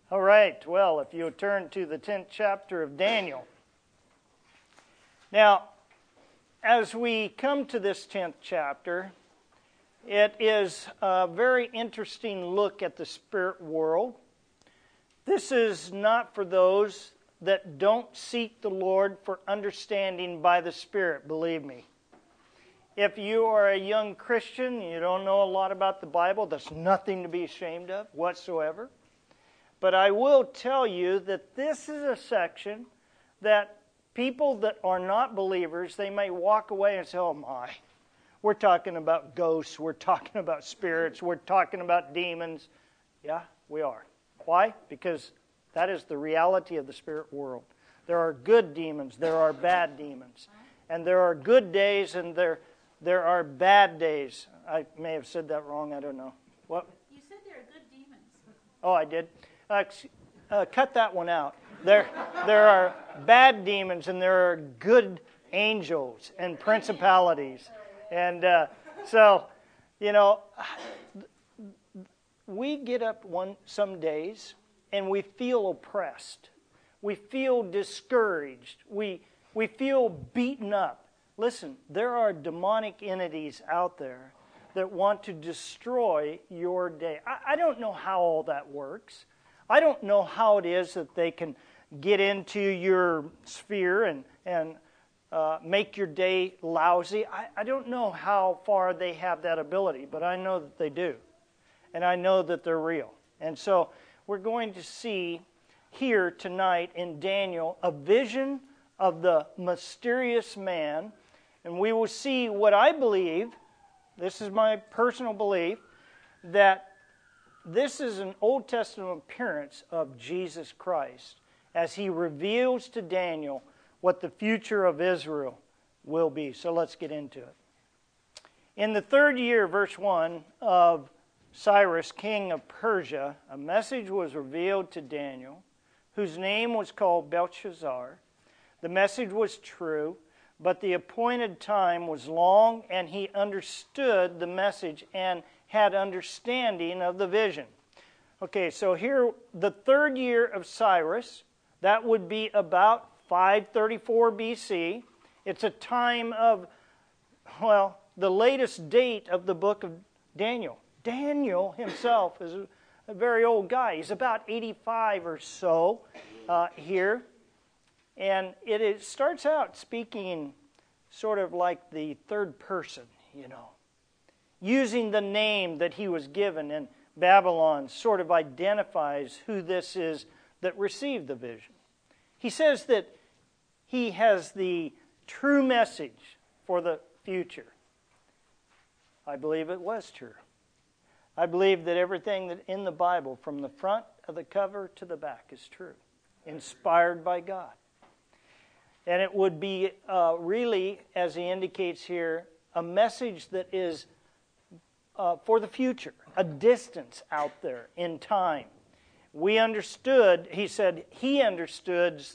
All right, well, if you'll turn to the 10th chapter of Daniel. Now, as we come to this 10th chapter, it is a very interesting look at the spirit world. This is not for those that don't seek the Lord for understanding by the Spirit, believe me. If you are a young Christian, you don't know a lot about the Bible, there's nothing to be ashamed of whatsoever. But I will tell you that this is a section that people that are not believers, they may walk away and say, oh my, we're talking about ghosts, we're talking about spirits, we're talking about demons. Yeah, we are. Why? Because that is the reality of the spirit world. There are good demons, there are bad demons. And there are good days and there are bad days. I may have said that wrong, I don't know. What? You said there are good demons. Oh, I did? Cut that one out. There are bad demons and there are good angels and principalities. And so, you know, we get up some days and we feel oppressed. We feel discouraged. We feel beaten up. Listen, there are demonic entities out there that want to destroy your day. I don't know how all that works. I don't know how it is that they can get into your sphere and make your day lousy. I don't know how far they have that ability, but I know that they do. And I know that they're real. And so we're going to see here tonight in Daniel a vision of the mysterious man. And we will see what I believe, this is my personal belief, that this is an Old Testament appearance of Jesus Christ as he reveals to Daniel what the future of Israel will be. So let's get into it. In the 3rd year, verse 1, of Cyrus, king of Persia, a message was revealed to Daniel, whose name was called Belshazzar. The message was true, but the appointed time was long, and he understood the message and had understanding of the vision. Okay, so here, the 3rd year of Cyrus, that would be about 534 BC. It's a time of, well, the latest date of the book of Daniel. Daniel himself is a very old guy. He's about 85 or so here. And it starts out speaking sort of like the third person, you know. Using the name that he was given in Babylon sort of identifies who this is that received the vision. He says that he has the true message for the future. I believe it was true. I believe that everything that in the Bible, from the front of the cover to the back, is true. Inspired by God. And it would be really, as he indicates here, a message that is for the future, a distance out there in time. We understood, he said, he understands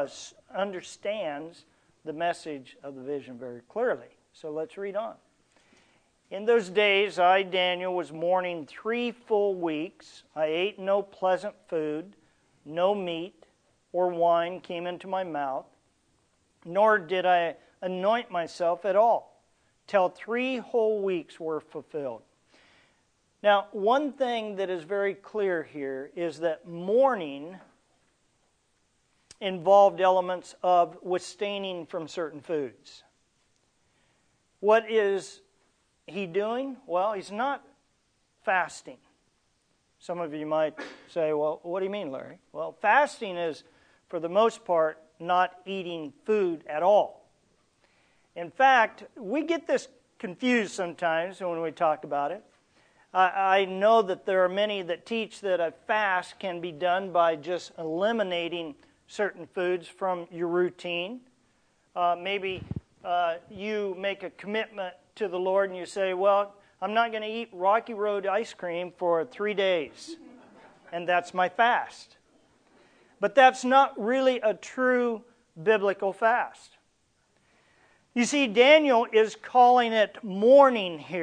the message of the vision very clearly. So let's read on. In those days, I, Daniel, was mourning 3 full weeks. I ate no pleasant food, no meat or wine came into my mouth, nor did I anoint myself at all, till 3 whole weeks were fulfilled. Now, one thing that is very clear here is that mourning involved elements of abstaining from certain foods. What is he doing? Well, he's not fasting. Some of you might say, well, what do you mean, Larry? Well, fasting is, for the most part, not eating food at all. In fact, we get this confused sometimes when we talk about it. I know that there are many that teach that a fast can be done by just eliminating certain foods from your routine. Maybe you make a commitment to the Lord and you say, well, I'm not going to eat Rocky Road ice cream for 3 days. And that's my fast. But that's not really a true biblical fast. You see, Daniel is calling it mourning here.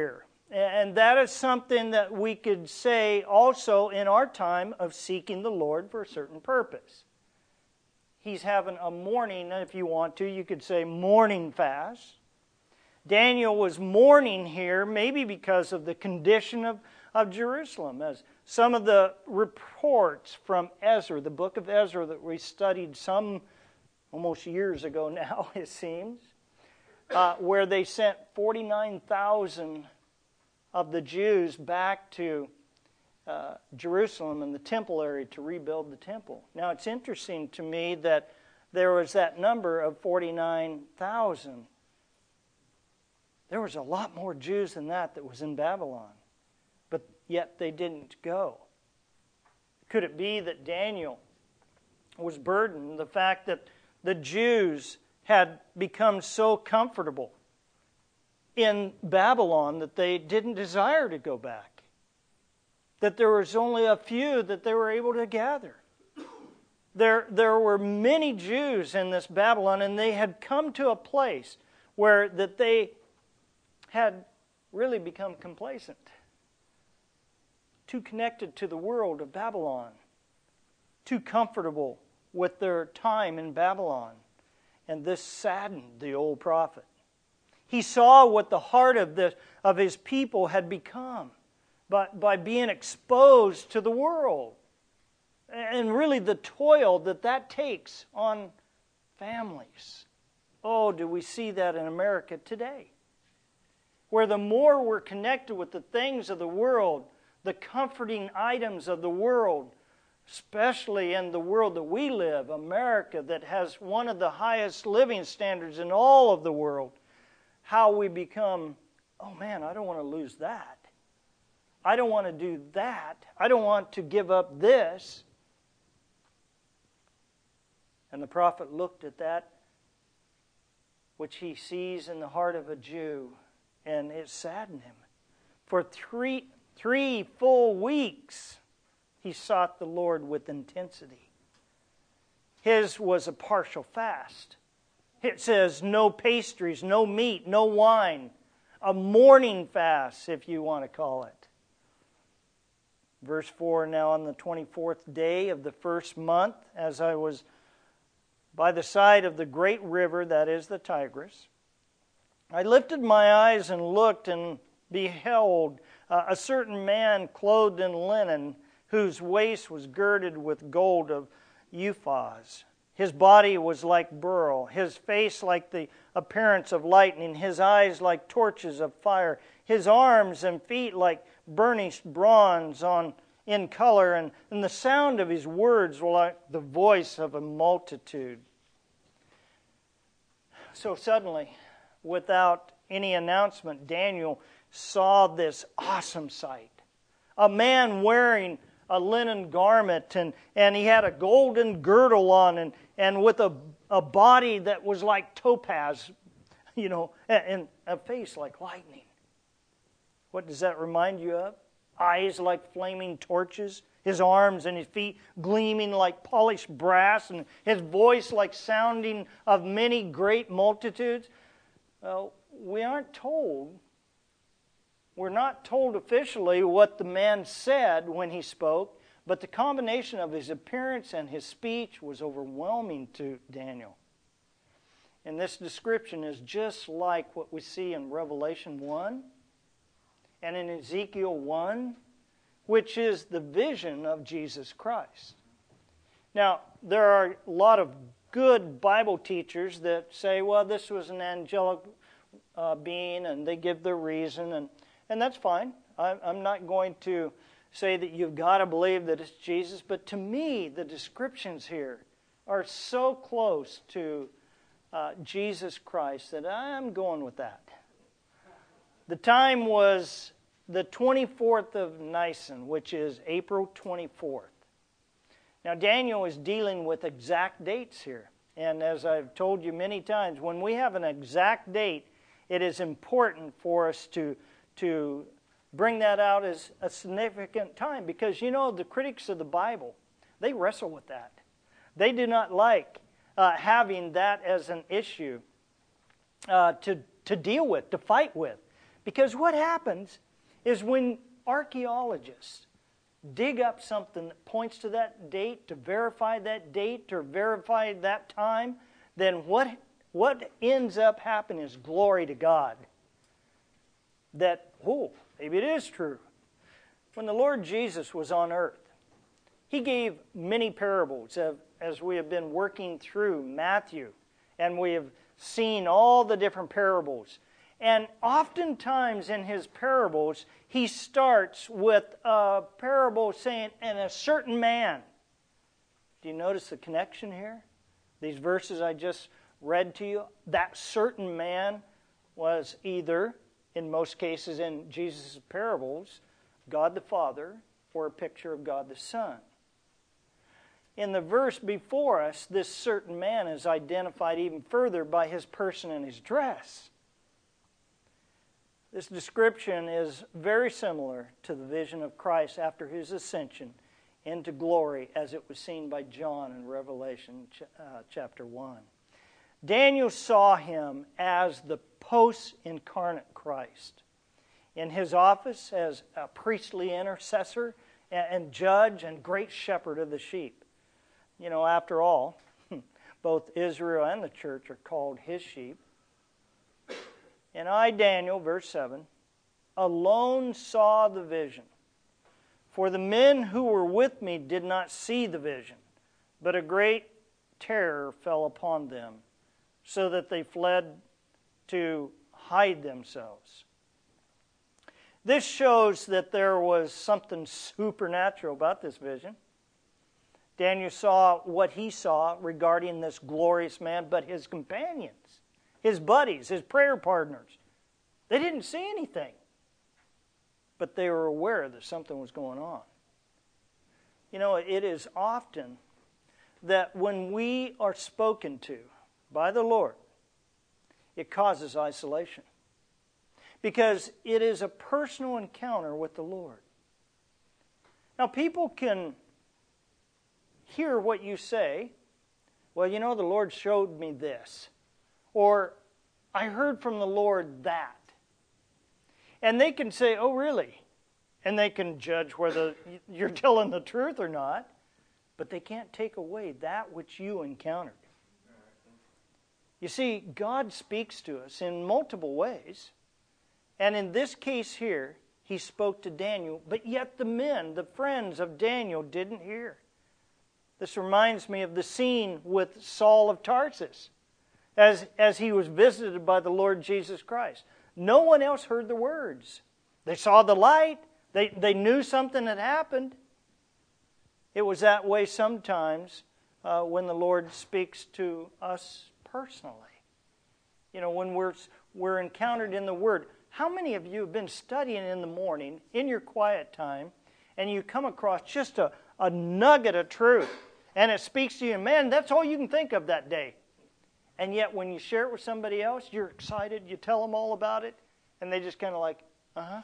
And that is something that we could say also in our time of seeking the Lord for a certain purpose. He's having a mourning, if you want to, you could say mourning fast. Daniel was mourning here, maybe because of the condition of Jerusalem. As some of the reports from Ezra, the book of Ezra that we studied some almost years ago now, it seems, where they sent 49,000 of the Jews back to Jerusalem and the temple area to rebuild the temple. Now, it's interesting to me that there was that number of 49,000. There was a lot more Jews than that was in Babylon, but yet they didn't go. Could it be that Daniel was burdened, the fact that the Jews had become so comfortable in Babylon that they didn't desire to go back? That there was only a few that they were able to gather. There were many Jews in this Babylon, and they had come to a place where that they had really become complacent, too connected to the world of Babylon, too comfortable with their time in Babylon. And this saddened the old prophet. He saw what the heart of his people had become by being exposed to the world. And really the toil that takes on families. Oh, do we see that in America today? Where the more we're connected with the things of the world, the comforting items of the world, especially in the world that we live, America, that has one of the highest living standards in all of the world, how we become, oh man, I don't want to lose that. I don't want to do that. I don't want to give up this. And the prophet looked at that which he sees in the heart of a Jew, and it saddened him. For three full weeks, he sought the Lord with intensity. His was a partial fast. It says no pastries, no meat, no wine. A mourning fast, if you want to call it. Verse 4, now on the 24th day of the first month, as I was by the side of the great river, that is the Tigris, I lifted my eyes and looked, and beheld a certain man clothed in linen, whose waist was girded with gold of Uphaz. His body was like beryl, his face like the appearance of lightning, his eyes like torches of fire, his arms and feet like burnished bronze in color, and the sound of his words were like the voice of a multitude. So suddenly, without any announcement, Daniel saw this awesome sight. A man wearing a linen garment, and he had a golden girdle on, and with a body that was like topaz, and a face like lightning. What does that remind you of? Eyes like flaming torches, his arms and his feet gleaming like polished brass, and his voice like sounding of many great multitudes. Well, we're not told officially what the man said when he spoke, but the combination of his appearance and his speech was overwhelming to Daniel. And this description is just like what we see in Revelation 1 and in Ezekiel 1, which is the vision of Jesus Christ. Now, there are a lot of good Bible teachers that say, well, this was an angelic being, and they give their reason, and that's fine. I'm not going to say that you've got to believe that it's Jesus, but to me, the descriptions here are so close to Jesus Christ that I'm going with that. The time was the 24th of Nisan, which is April 24th. Now, Daniel is dealing with exact dates here. And as I've told you many times, when we have an exact date, it is important for us to bring that out as a significant time. Because, the critics of the Bible, they wrestle with that. They do not like having that as an issue to deal with, to fight with. Because what happens is when archaeologists dig up something that points to that date, to verify that time, then what ends up happening is glory to God. That, maybe it is true. When the Lord Jesus was on earth, He gave many parables as we have been working through Matthew, and we have seen all the different parables. And oftentimes in His parables, He starts with a parable saying, and a certain man. Do you notice the connection here? These verses I just read to you, that certain man was either, in most cases in Jesus' parables, God the Father, or a picture of God the Son. In the verse before us, this certain man is identified even further by his person and his dress. This description is very similar to the vision of Christ after His ascension into glory as it was seen by John in Revelation chapter 1. Daniel saw Him as the post-incarnate Christ. In his office as a priestly intercessor and judge and great shepherd of the sheep. You know, after all, both Israel and the church are called His sheep. And I, Daniel, verse 7, alone saw the vision. For the men who were with me did not see the vision, but a great terror fell upon them, so that they fled to hide themselves. This shows that there was something supernatural about this vision. Daniel saw what he saw regarding this glorious man, but his companions, his buddies, his prayer partners, they didn't see anything. But they were aware that something was going on. You know, it is often that when we are spoken to by the Lord, it causes isolation. Because it is a personal encounter with the Lord. Now, people can hear what you say. Well, you know, the Lord showed me this. Or, I heard from the Lord that. And they can say, oh, really? And they can judge whether you're telling the truth or not. But they can't take away that which you encountered. You see, God speaks to us in multiple ways. And in this case here, He spoke to Daniel, but yet the men, the friends of Daniel, didn't hear. This reminds me of the scene with Saul of Tarsus as he was visited by the Lord Jesus Christ. No one else heard the words. They saw the light. They knew something had happened. It was that way sometimes when the Lord speaks to us personally. You know, when we're encountered in the Word. How many of you have been studying in the morning, in your quiet time, and you come across just a nugget of truth, and it speaks to you, and man, that's all you can think of that day. And yet when you share it with somebody else, you're excited, you tell them all about it, and they just kind of like, uh-huh.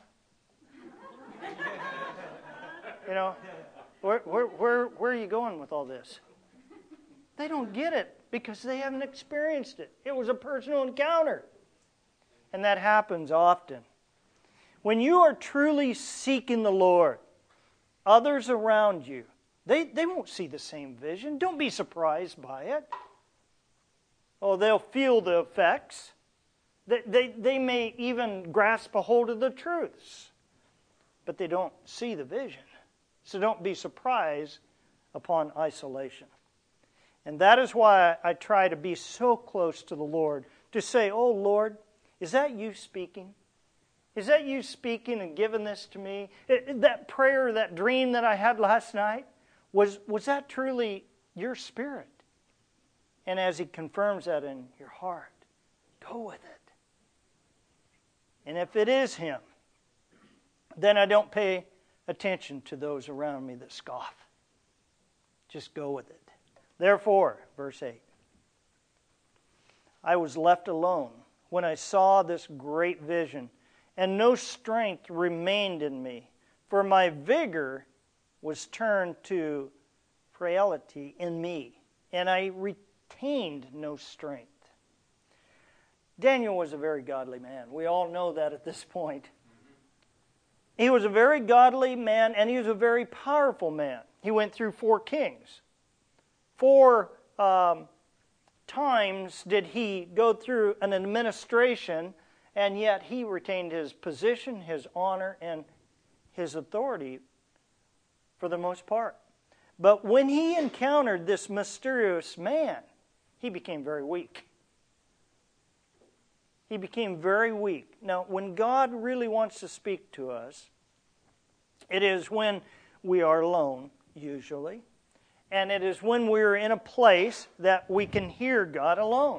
You know, where are you going with all this? They don't get it because they haven't experienced it. It was a personal encounter. And that happens often. When you are truly seeking the Lord, others around you, they won't see the same vision. Don't be surprised by it. Oh, they'll feel the effects. They may even grasp a hold of the truths. But they don't see the vision. So don't be surprised upon isolation. And that is why I try to be so close to the Lord, to say, oh Lord, is that you speaking? Is that you speaking and giving this to me? That prayer, that dream that I had last night, was that truly your Spirit? And as He confirms that in your heart, go with it. And if it is Him, then I don't pay attention to those around me that scoff. Just go with it. Therefore, verse 8, I was left alone when I saw this great vision, and no strength remained in me, for my vigor was turned to frailty in me, and I retained no strength. Daniel was a very godly man. We all know that at this point. He was a very godly man, and he was a very powerful man. He went through 4 kings. 4 times did he go through an administration, and yet he retained his position, his honor, and his authority for the most part. But when he encountered this mysterious man, he became very weak. He became very weak. Now, when God really wants to speak to us, it is when we are alone, usually. And it is when we're in a place that we can hear God alone.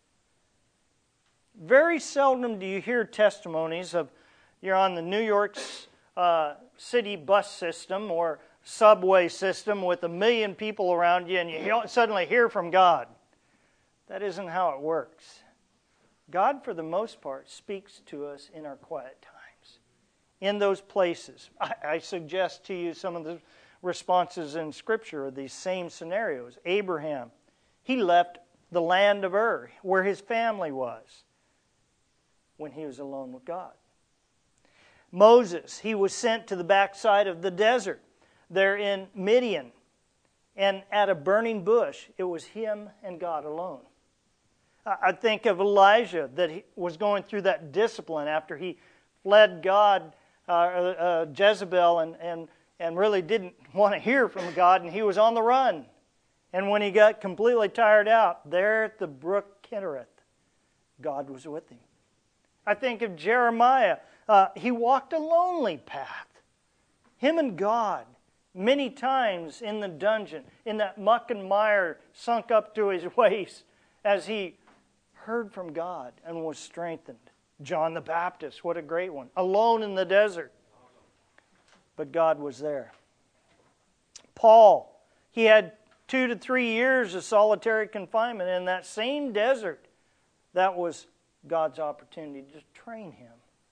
Very seldom do you hear testimonies of you're on the New York City bus system or subway system with 1 million people around you and you suddenly hear from God. That isn't how it works. God, for the most part, speaks to us in our quiet times, in those places. I suggest to you some of the responses in Scripture are these same scenarios. Abraham, he left the land of Ur, where his family was, when he was alone with God. Moses, he was sent to the backside of the desert, there in Midian, and at a burning bush, it was him and God alone. I think of Elijah, that he was going through that discipline after he fled God, Jezebel, and really didn't want to hear from God, and he was on the run. And when he got completely tired out, there at the brook Kinnereth, God was with him. I think of Jeremiah. He walked a lonely path. Him and God, many times in the dungeon, in that muck and mire sunk up to his waist, as he heard from God and was strengthened. John the Baptist, what a great one. Alone in the desert. But God was there. Paul, he had 2 to 3 years of solitary confinement in that same desert. That was God's opportunity to train him.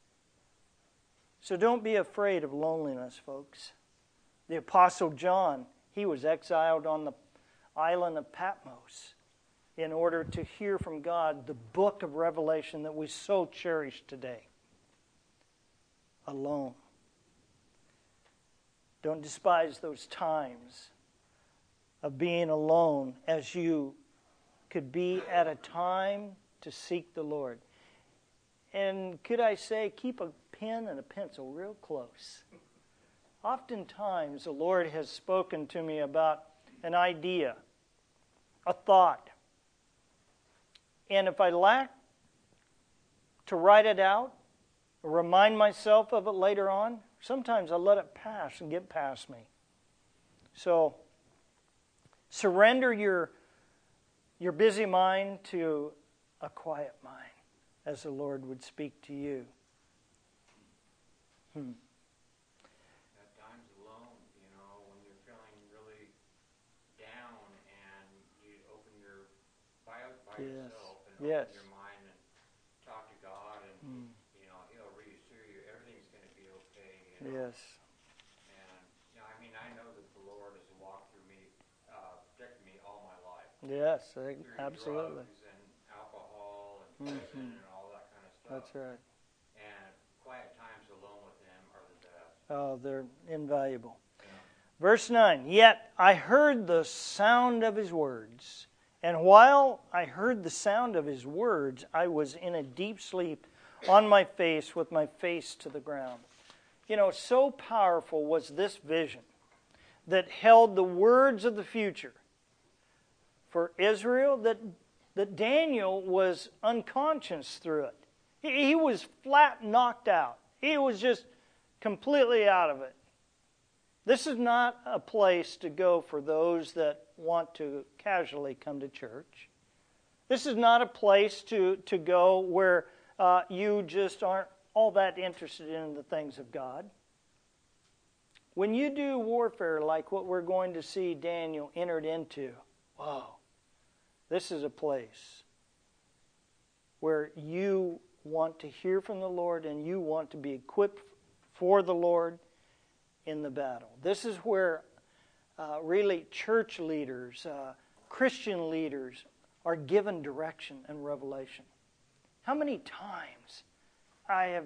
So don't be afraid of loneliness, folks. The Apostle John, he was exiled on the island of Patmos in order to hear from God the book of Revelation that we so cherish today. Alone. Don't despise those times of being alone, as you could be at a time to seek the Lord. And could I say, keep a pen and a pencil real close. Oftentimes the Lord has spoken to me about an idea, a thought. And if I lack to write it out, or remind myself of it later on, sometimes I let it pass and get past me. So, surrender your busy mind to a quiet mind, as the Lord would speak to you. At times alone, when you're feeling really down and you open your by yourself and open your mind and talk to God and He'll reassure you everything's going to be okay. Yes. And I know that the Lord has walked through me, protected me all my life. Yes, through absolutely. Drugs and alcohol and prison and all that kind of stuff. That's right. And quiet times alone with Him are the best. Oh, they're invaluable. Yeah. Verse 9, yet I heard the sound of His words. And while I heard the sound of His words, I was in a deep sleep on my face with my face to the ground. So powerful was this vision that held the words of the future for Israel that Daniel was unconscious through it. He was flat knocked out. He was just completely out of it. This is not a place to go for those that want to casually come to church. This is not a place to go where you just aren't all that interested in the things of God. When you do warfare like what we're going to see Daniel entered into, wow, this is a place where you want to hear from the Lord and you want to be equipped for the Lord in the battle. This is where really church leaders, Christian leaders are given direction and revelation. How many times I have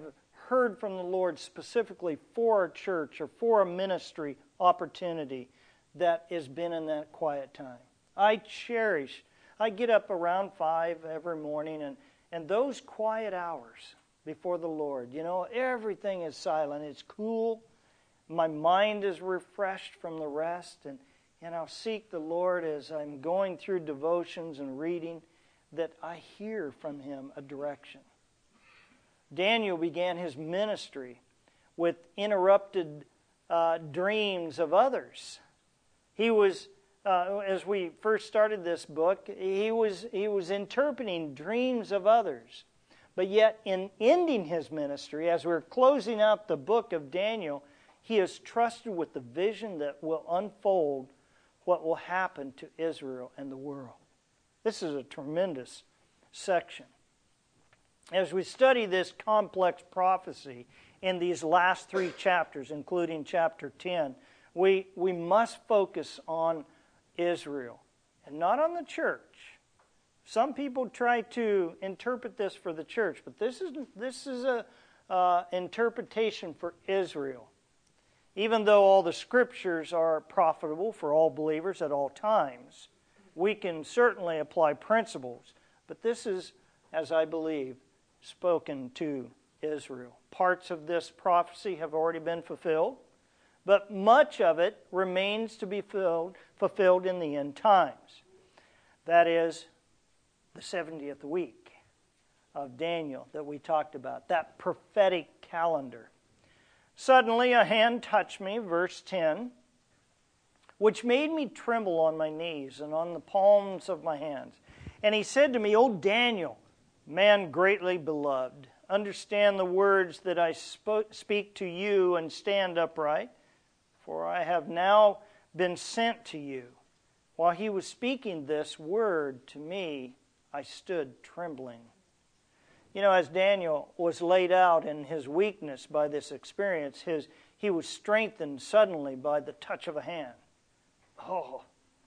heard from the Lord specifically for a church or for a ministry opportunity that has been in that quiet time. I get up around 5 every morning, and those quiet hours before the Lord, everything is silent. It's cool. My mind is refreshed from the rest, and I'll seek the Lord as I'm going through devotions and reading, that I hear from Him a direction. Daniel began his ministry with interrupted dreams of others. He was, as we first started this book, he was interpreting dreams of others. But yet, in ending his ministry, as we're closing out the book of Daniel, he is trusted with the vision that will unfold what will happen to Israel and the world. This is a tremendous section. As we study this complex prophecy in these last 3 chapters, including chapter 10, we must focus on Israel and not on the church. Some people try to interpret this for the church, but this is a interpretation for Israel. Even though all the scriptures are profitable for all believers at all times, we can certainly apply principles. But this is, as I believe, spoken to Israel. Parts of this prophecy have already been fulfilled, but much of it remains to be fulfilled in the end times. That is the 70th week of Daniel that we talked about, that prophetic calendar. Suddenly a hand touched me, verse 10, which made me tremble on my knees and on the palms of my hands. And he said to me, O Daniel, man greatly beloved, understand the words that I speak to you and stand upright, for I have now been sent to you. While he was speaking this word to me, I stood trembling. As Daniel was laid out in his weakness by this experience, he was strengthened suddenly by the touch of a hand. Oh,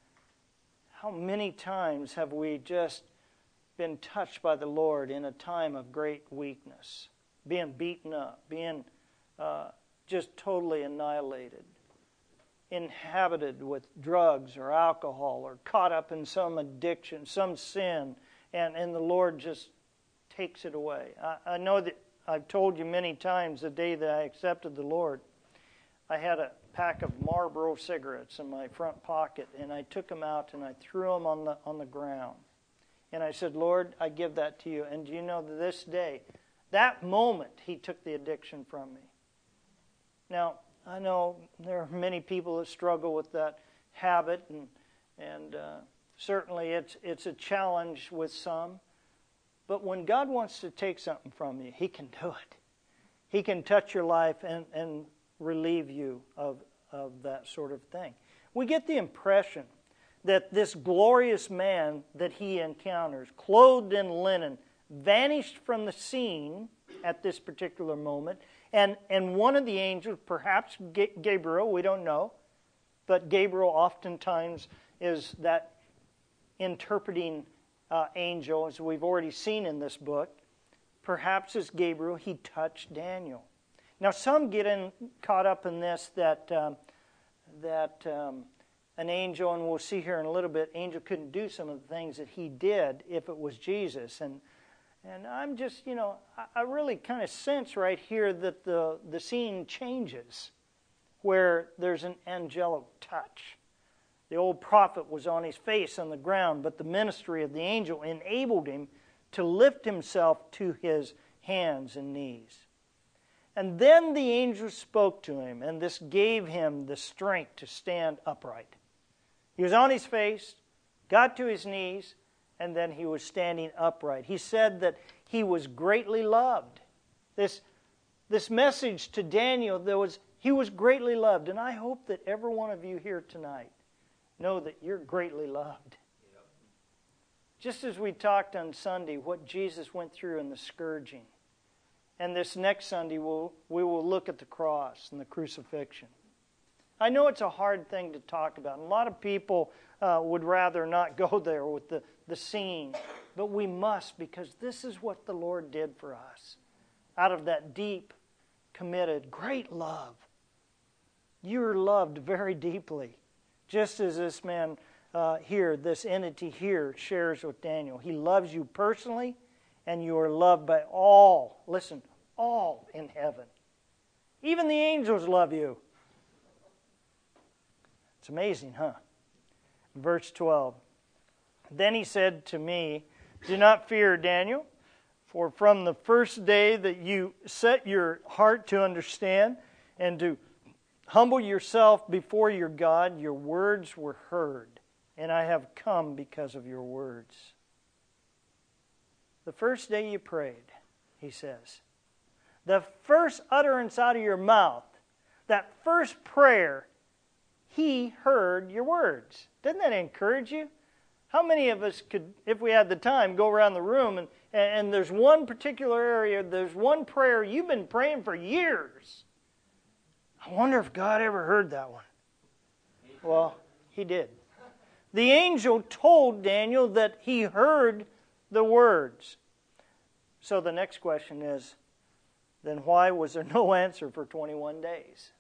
how many times have we just been touched by the Lord in a time of great weakness, being beaten up, being just totally annihilated, inhabited with drugs or alcohol, or caught up in some addiction, some sin, and the Lord just takes it away. I know that I've told you many times the day that I accepted the Lord, I had a pack of Marlboro cigarettes in my front pocket, and I took them out and I threw them on the ground. And I said, Lord, I give that to you. And do you know that this day, that moment, He took the addiction from me. Now, I know there are many people that struggle with that habit, and certainly it's a challenge with some. But when God wants to take something from you, He can do it. He can touch your life and relieve you of that sort of thing. We get the impression that this glorious man that he encounters, clothed in linen, vanished from the scene at this particular moment, and one of the angels, perhaps Gabriel, we don't know, but Gabriel oftentimes is that interpreting angel, as we've already seen in this book. Perhaps as Gabriel, he touched Daniel. Now, some get caught up in this that an angel, and we'll see here in a little bit, angel couldn't do some of the things that he did if it was Jesus. And I'm just, I really kind of sense right here that the scene changes, where there's an angelic touch. The old prophet was on his face on the ground, but the ministry of the angel enabled him to lift himself to his hands and knees. And then the angel spoke to him, and this gave him the strength to stand upright. He was on his face, got to his knees, and then he was standing upright. He said that he was greatly loved. This message to Daniel, he was greatly loved. And I hope that every one of you here tonight know that you're greatly loved. Yep. Just as we talked on Sunday, what Jesus went through in the scourging. And this next Sunday, we will look at the cross and the crucifixion. I know it's a hard thing to talk about. And a lot of people would rather not go there with the scene. But we must, because this is what the Lord did for us. Out of that deep committed. Great love. You're loved very deeply, just as this man here, this entity here, shares with Daniel. He loves you personally, and you are loved by all, listen, all in heaven. Even the angels love you. It's amazing, huh? Verse 12. Then he said to me, do not fear, Daniel, for from the first day that you set your heart to understand and to humble yourself before your God, your words were heard, and I have come because of your words. The first day you prayed, he says, the first utterance out of your mouth, that first prayer, he heard your words. Doesn't that encourage you? How many of us could, if we had the time, go around the room and there's one particular area, there's one prayer you've been praying for years. I wonder if God ever heard that one. Well, he did. The angel told Daniel that he heard the words. So the next question is, then why was there no answer for 21 days?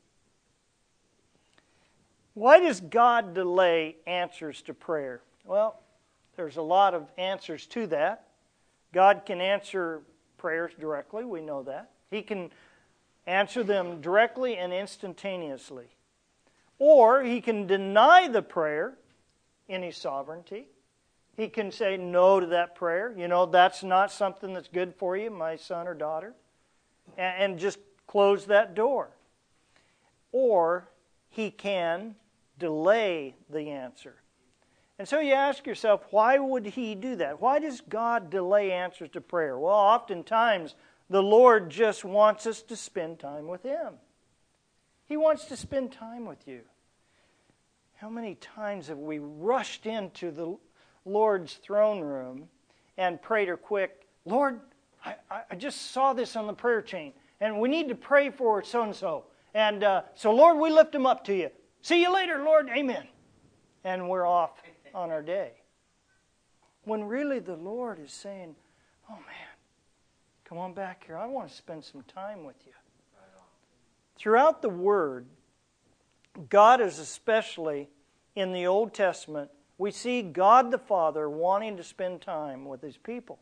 Why does God delay answers to prayer? Well, there's a lot of answers to that. God can answer prayers directly, we know that. He can answer them directly and instantaneously. Or He can deny the prayer in His sovereignty. He can say no to that prayer. You know, that's not something that's good for you, my son or daughter. And just close that door. Or He can delay the answer. And so you ask yourself, why would He do that? Why does God delay answers to prayer? Well, oftentimes the Lord just wants us to spend time with Him. He wants to spend time with you. How many times have we rushed into the Lord's throne room and prayed her quick, Lord, I just saw this on the prayer chain, and we need to pray for so-and-so. And so, Lord, we lift them up to you. See you later, Lord. Amen. And we're off on our day. When really the Lord is saying, oh man, come on back here. I want to spend some time with you. Throughout the Word, God is especially in the Old Testament, we see God the Father wanting to spend time with His people.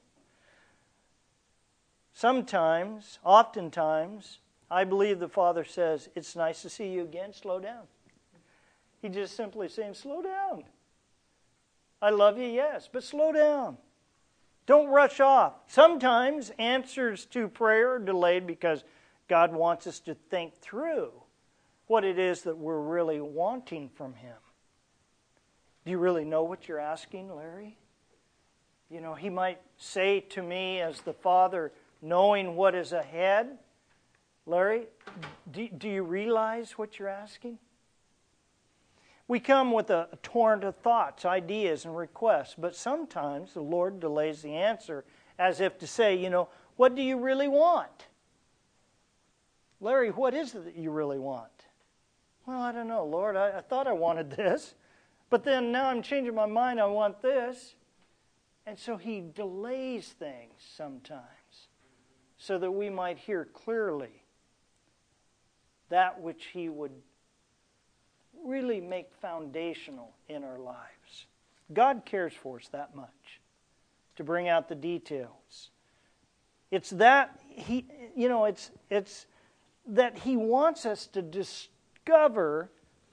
Sometimes, oftentimes, I believe the Father says, it's nice to see you again, slow down. He just simply saying, slow down. I love you, yes, but slow down. Don't rush off. Sometimes answers to prayer are delayed because God wants us to think through what it is that we're really wanting from Him. Do you really know what you're asking, Larry? You know, He might say to me as the Father, knowing what is ahead, Larry, do you realize what you're asking? We come with a torrent of thoughts, ideas, and requests, but sometimes the Lord delays the answer as if to say, you know, what do you really want? Larry, what is it that you really want? Well, I don't know, Lord. I thought I wanted this, but then now I'm changing my mind. I want this. And so He delays things sometimes so that we might hear clearly that which He would really make foundational in our lives. God cares for us that much to bring out the details. It's that He, you know, it's that He wants us to discover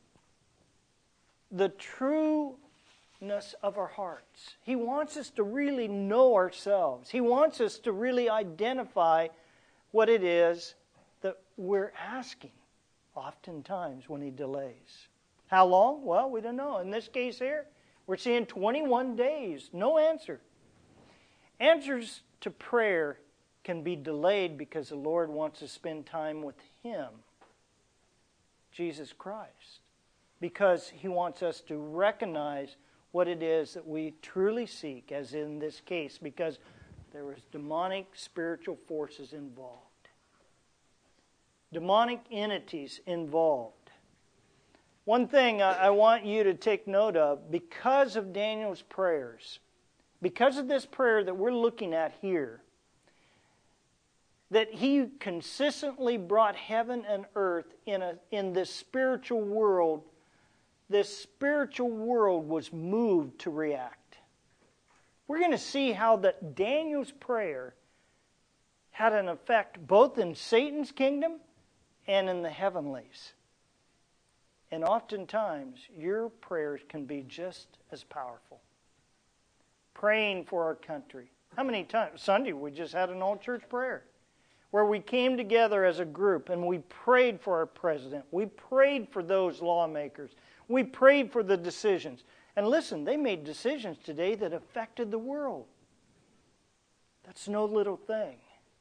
the trueness of our hearts. He wants us to really know ourselves. He wants us to really identify what it is that we're asking oftentimes when He delays. How long? Well, we don't know. In this case here, we're seeing 21 days, no answer. Answers to prayer can be delayed because the Lord wants to spend time with Him, Jesus Christ, because He wants us to recognize what it is that we truly seek, as in this case, because there is demonic spiritual forces involved, demonic entities involved. One thing I want you to take note of, because of Daniel's prayers, because of this prayer that we're looking at here, that He consistently brought heaven and earth in this spiritual world. This spiritual world was moved to react. We're going to see how that Daniel's prayer had an effect both in Satan's kingdom and in the heavenlies. And oftentimes, your prayers can be just as powerful. Praying for our country. How many times? Sunday, we just had an all-church prayer where we came together as a group and we prayed for our president. We prayed for those lawmakers. We prayed for the decisions. And listen, they made decisions today that affected the world. That's no little thing.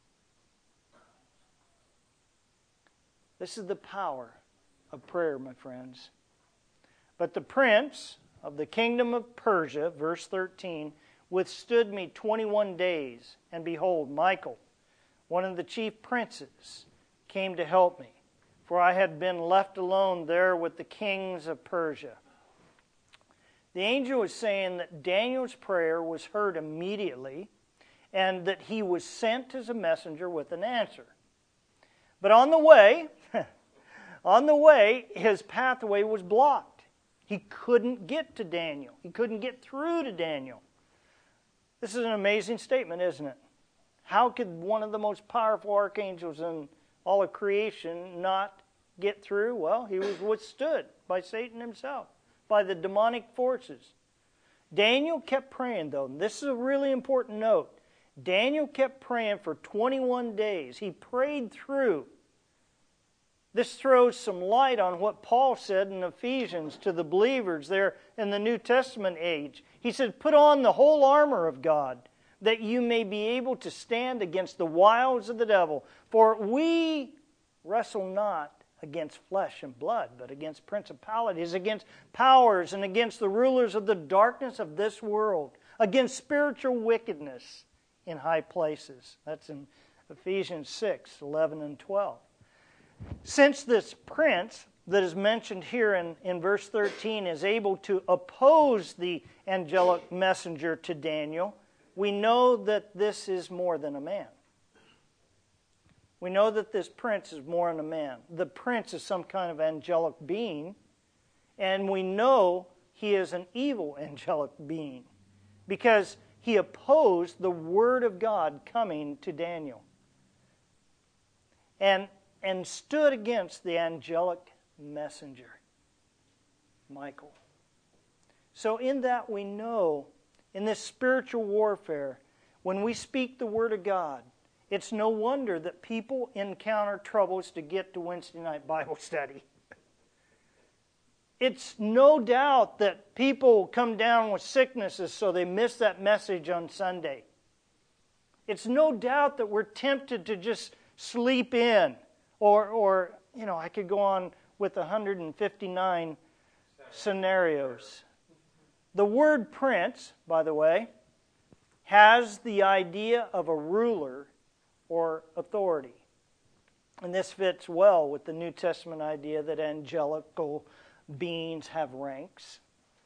This is the power of prayer, my friends. But the prince of the kingdom of Persia, verse 13, withstood me 21 days, and behold, Michael, one of the chief princes, came to help me, for I had been left alone there with the kings of Persia. The angel is saying that Daniel's prayer was heard immediately, and that he was sent as a messenger with an answer. But on the way, his pathway was blocked. He couldn't get to Daniel. He couldn't get through to Daniel. This is an amazing statement, isn't it? How could one of the most powerful archangels in all of creation not get through? Well, he was withstood by Satan himself, by the demonic forces. Daniel kept praying, though. And this is a really important note. Daniel kept praying for 21 days. He prayed through. This throws some light on what Paul said in Ephesians to the believers there in the New Testament age. He said, put on the whole armor of God, that you may be able to stand against the wiles of the devil. For we wrestle not against flesh and blood, but against principalities, against powers, and against the rulers of the darkness of this world, against spiritual wickedness in high places. That's in Ephesians 6, 11 and 12. Since this prince that is mentioned here in verse 13 is able to oppose the angelic messenger to Daniel, we know that this is more than a man. We know that this prince is more than a man. The prince is some kind of angelic being, and we know he is an evil angelic being because he opposed the word of God coming to Daniel and stood against the angelic messenger, Michael. So in that we know, in this spiritual warfare, when we speak the word of God, it's no wonder that people encounter troubles to get to Wednesday night Bible study. It's no doubt that people come down with sicknesses so they miss that message on Sunday. It's no doubt that we're tempted to just sleep in. Or I could go on with 159 scenarios. The word prince, by the way, has the idea of a ruler or authority. And this fits well with the New Testament idea that angelical beings have ranks.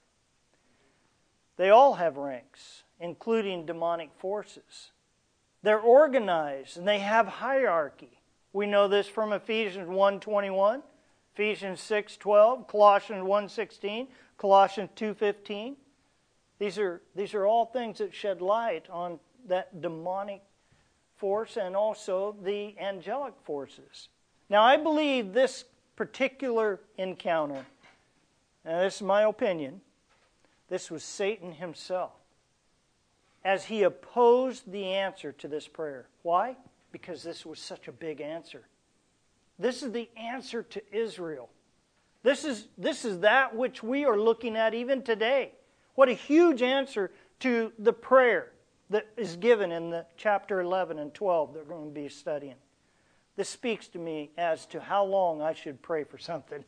They all have ranks, including demonic forces. They're organized and they have hierarchy. We know this from Ephesians 1:21, Ephesians 6:12, Colossians 1:16, Colossians 2:15. These are all things that shed light on that demonic force and also the angelic forces. Now, I believe this particular encounter, and this is my opinion, this was Satan himself as he opposed the answer to this prayer. Why? Because this was such a big answer. This is the answer to Israel. This is that which we are looking at even today. What a huge answer to the prayer that is given in the chapter 11 and 12 that we're going to be studying. This speaks to me as to how long I should pray for something.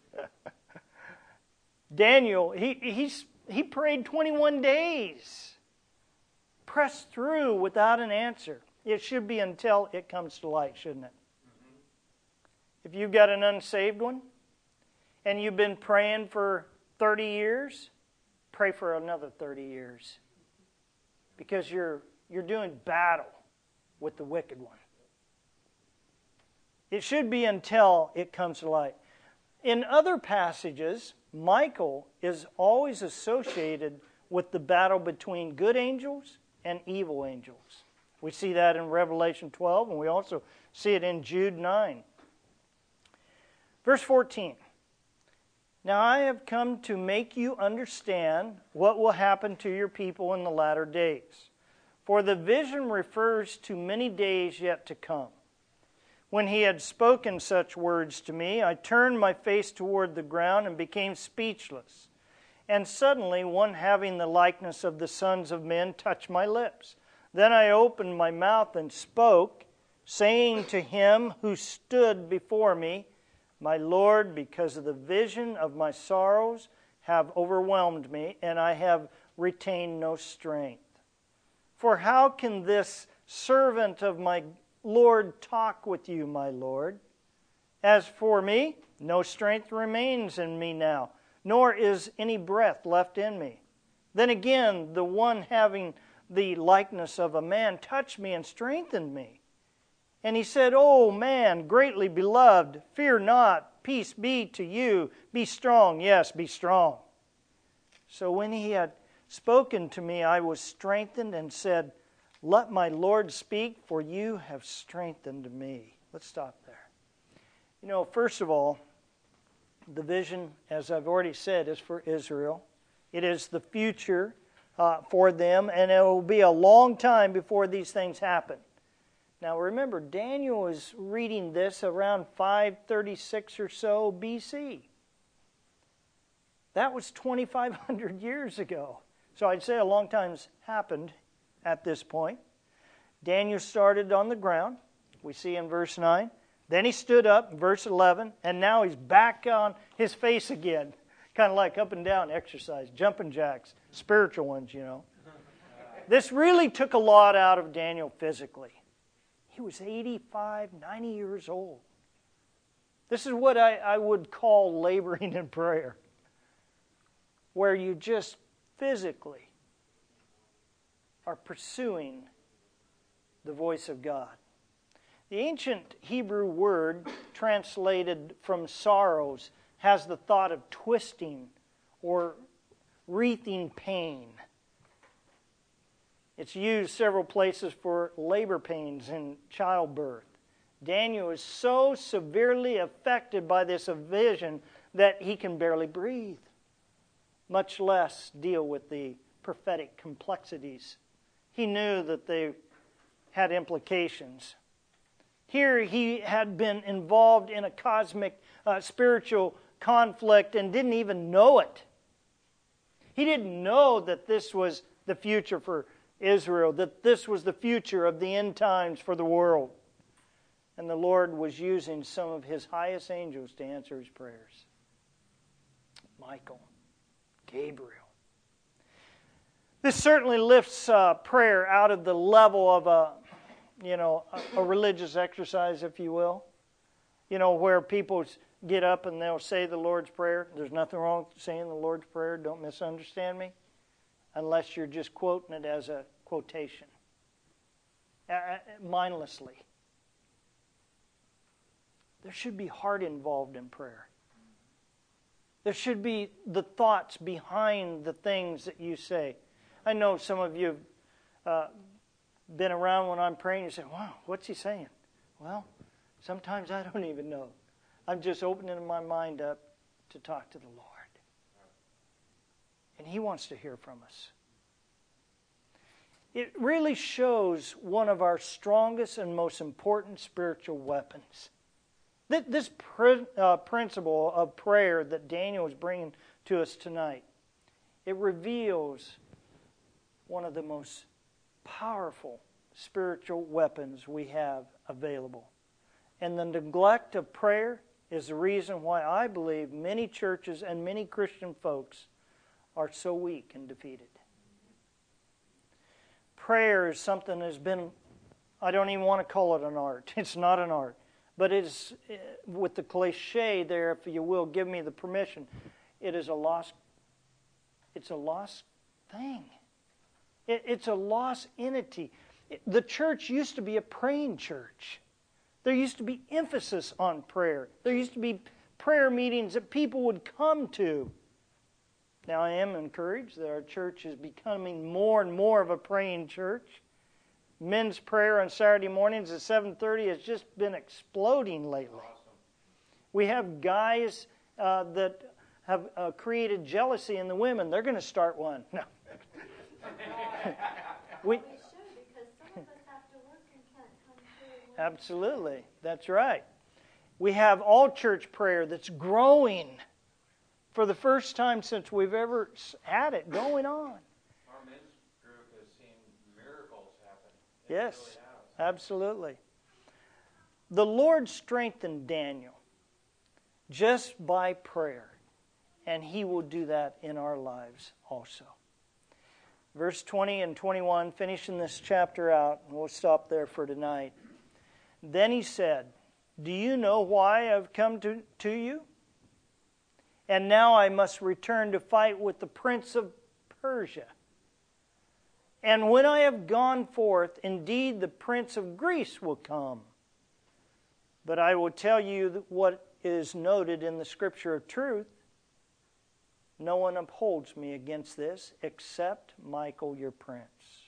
Daniel, he prayed 21 days. Pressed through without an answer. It should be until it comes to light, shouldn't it? Mm-hmm. If you've got an unsaved one and you've been praying for 30 years, pray for another 30 years. Because you're doing battle with the wicked one. It should be until it comes to light. In other passages, Michael is always associated with the battle between good angels and evil angels. We see that in Revelation 12, and we also see it in Jude 9. Verse 14. Now I have come to make you understand what will happen to your people in the latter days. For the vision refers to many days yet to come. When he had spoken such words to me, I turned my face toward the ground and became speechless. And suddenly one having the likeness of the sons of men touched my lips. Then I opened my mouth and spoke, saying to him who stood before me, My Lord, because of the vision of my sorrows have overwhelmed me, and I have retained no strength. For how can this servant of my Lord talk with you, my Lord? As for me, no strength remains in me now, nor is any breath left in me. Then again, the one having the likeness of a man touched me and strengthened me. And he said, O man, greatly beloved, fear not, peace be to you, be strong, yes, be strong. So when he had spoken to me, I was strengthened and said, Let my Lord speak, for you have strengthened me. Let's stop there. You know, first of all, the vision, as I've already said, is for Israel. It is the future for them, and it will be a long time before these things happen. Now remember, Daniel is reading this around 536 or so BC. That was 2,500 years ago. So I'd say a long time's happened at this point. Daniel started on the ground, we see in verse 9. Then he stood up, verse 11, and now he's back on his face again. Kind of like up and down exercise, jumping jacks, spiritual ones, you know. This really took a lot out of Daniel physically. He was 85, 90 years old. This is what I would call laboring in prayer, where you just physically are pursuing the voice of God. The ancient Hebrew word translated from sorrows has the thought of twisting or wreathing pain. It's used several places for labor pains in childbirth. Daniel is so severely affected by this vision that he can barely breathe, much less deal with the prophetic complexities. He knew that they had implications. Here he had been involved in a cosmic spiritual conflict and didn't even know it. He didn't know that this was the future for Israel, that this was the future of the end times for the world. And the Lord was using some of His highest angels to answer his prayers. Michael, Gabriel. This certainly lifts prayer out of the level of a religious exercise, if you will. You know, where people get up and they'll say the Lord's Prayer. There's nothing wrong with saying the Lord's Prayer. Don't misunderstand me. Unless you're just quoting it as a quotation. Mindlessly. There should be heart involved in prayer. There should be the thoughts behind the things that you say. I know some of you have been around when I'm praying. You say, wow, what's he saying? Well, sometimes I don't even know. I'm just opening my mind up to talk to the Lord. And He wants to hear from us. It really shows one of our strongest and most important spiritual weapons. This principle of prayer that Daniel is bringing to us tonight, it reveals one of the most powerful spiritual weapons we have available. And the neglect of prayer is the reason why I believe many churches and many Christian folks are so weak and defeated. Prayer is something that has been, I don't even want to call it an art. It's not an art. But it is, with the cliche there, if you will, give me the permission, it's a lost thing. It's a lost entity. The church used to be a praying church. There used to be emphasis on prayer. There used to be prayer meetings that people would come to. Now, I am encouraged that our church is becoming more and more of a praying church. Men's prayer on Saturday mornings at 7:30 has just been exploding lately. Awesome. We have guys that have created jealousy in the women. They're going to start one. No. We should, because some of us have to work and can't come to. Absolutely. That's right. We have all church prayer that's growing for the first time since we've ever had it going on. Our men's group has seen miracles happen. Yes, really absolutely. The Lord strengthened Daniel just by prayer, and He will do that in our lives also. Verse 20 and 21, finishing this chapter out, and we'll stop there for tonight. Then he said, "Do you know why I've come to you? And now I must return to fight with the prince of Persia. And when I have gone forth, indeed the prince of Greece will come. But I will tell you what is noted in the scripture of truth. No one upholds me against this except Michael, your prince."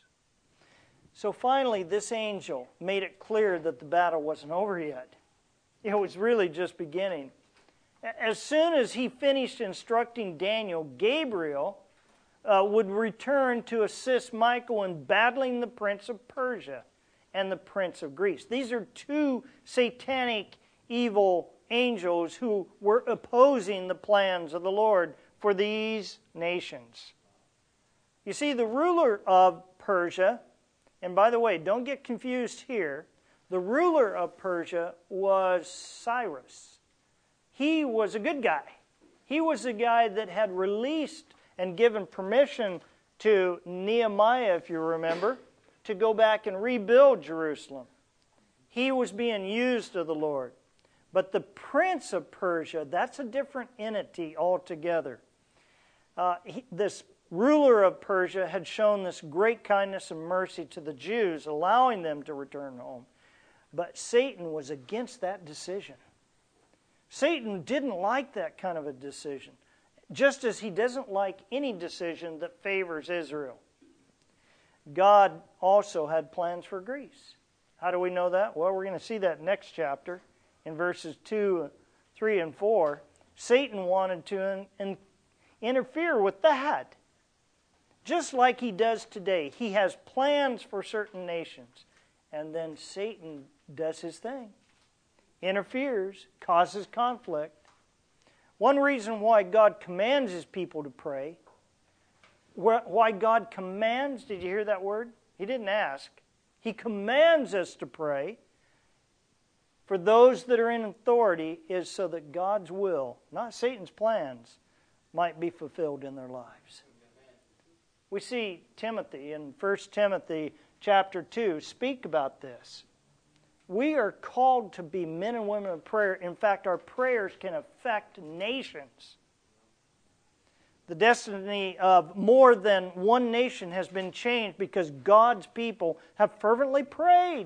So finally, this angel made it clear that the battle wasn't over yet. It was really just beginning. As soon as he finished instructing Daniel, Gabriel would return to assist Michael in battling the prince of Persia and the prince of Greece. These are two satanic, evil angels who were opposing the plans of the Lord for these nations. You see, the ruler of Persia, and by the way, don't get confused here, the ruler of Persia was Cyrus. He was a good guy. He was the guy that had released and given permission to Nehemiah, if you remember, to go back and rebuild Jerusalem. He was being used of the Lord. But the prince of Persia, that's a different entity altogether. This ruler of Persia had shown this great kindness and mercy to the Jews, allowing them to return home. But Satan was against that decision. Satan didn't like that kind of a decision, just as he doesn't like any decision that favors Israel. God also had plans for Greece. How do we know that? Well, we're going to see that next chapter in verses 2, 3, and 4. Satan wanted to interfere with that. Just like he does today. He has plans for certain nations. And then Satan does his thing. Interferes, causes conflict. One reason why God commands His people to pray, why God commands, did you hear that word? He didn't ask. He commands us to pray for those that are in authority is so that God's will, not Satan's plans, might be fulfilled in their lives. We see Timothy in 1 Timothy chapter 2 speak about this. We are called to be men and women of prayer. In fact, our prayers can affect nations. The destiny of more than one nation has been changed because God's people have fervently prayed.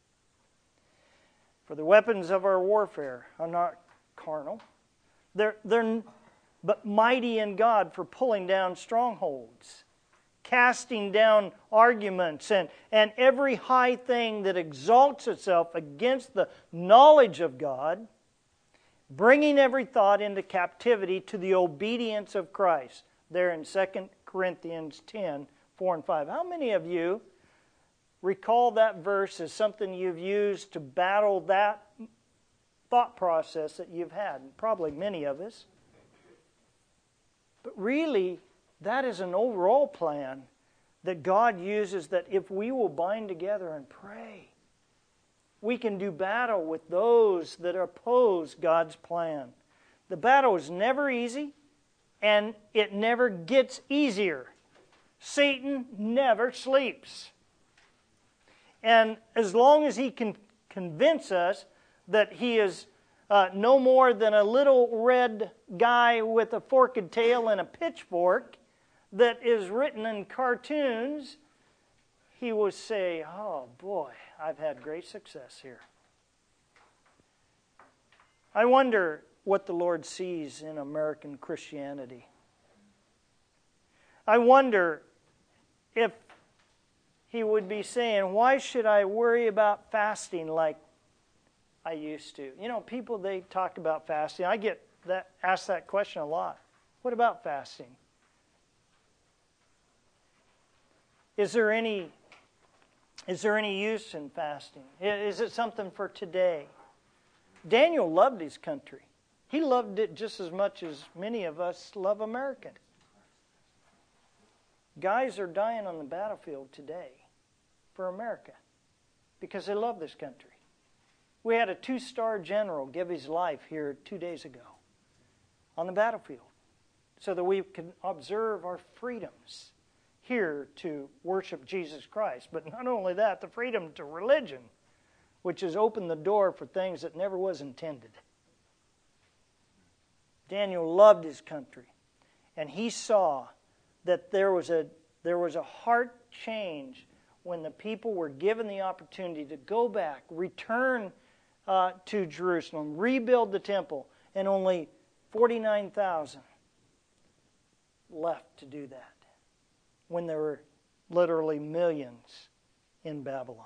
For the weapons of our warfare are not carnal. They're but mighty in God for pulling down strongholds, casting down arguments, and every high thing that exalts itself against the knowledge of God, bringing every thought into captivity to the obedience of Christ. There in 2 Corinthians 10, 4 and 5. How many of you recall that verse as something you've used to battle that thought process that you've had? Probably many of us. But really, that is an overall plan that God uses, that if we will bind together and pray, we can do battle with those that oppose God's plan. The battle is never easy, and it never gets easier. Satan never sleeps. And as long as he can convince us that he is no more than a little red guy with a forked tail and a pitchfork that is written in cartoons, he will say, "Oh boy, I've had great success here." I wonder what the Lord sees in American Christianity. I wonder if He would be saying, why should I worry about fasting like I used to? You know, people, they talk about fasting. I get asked that question a lot. What about fasting? Is there any use in fasting? Is it something for today? Daniel loved his country. He loved it just as much as many of us love America. Guys are dying on the battlefield today for America because they love this country. We had a 2-star general give his life here 2 days ago on the battlefield so that we can observe our freedoms here to worship Jesus Christ. But not only that, the freedom to religion, which has opened the door for things that never was intended. Daniel loved his country, and he saw that there was a heart change when the people were given the opportunity to go back, return to Jerusalem, rebuild the temple, and only 49,000 left to do that, when there were literally millions in Babylon.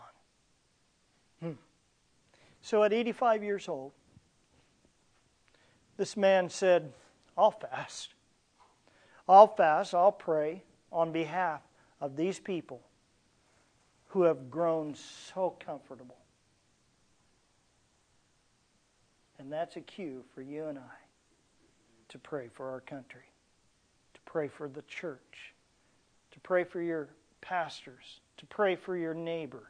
So at 85 years old, this man said, I'll fast. I'll pray on behalf of these people who have grown so comfortable. And that's a cue for you and I to pray for our country, to pray for the church, to pray for your pastors, to pray for your neighbor,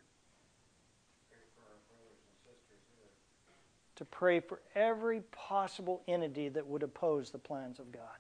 to pray for every possible entity that would oppose the plans of God.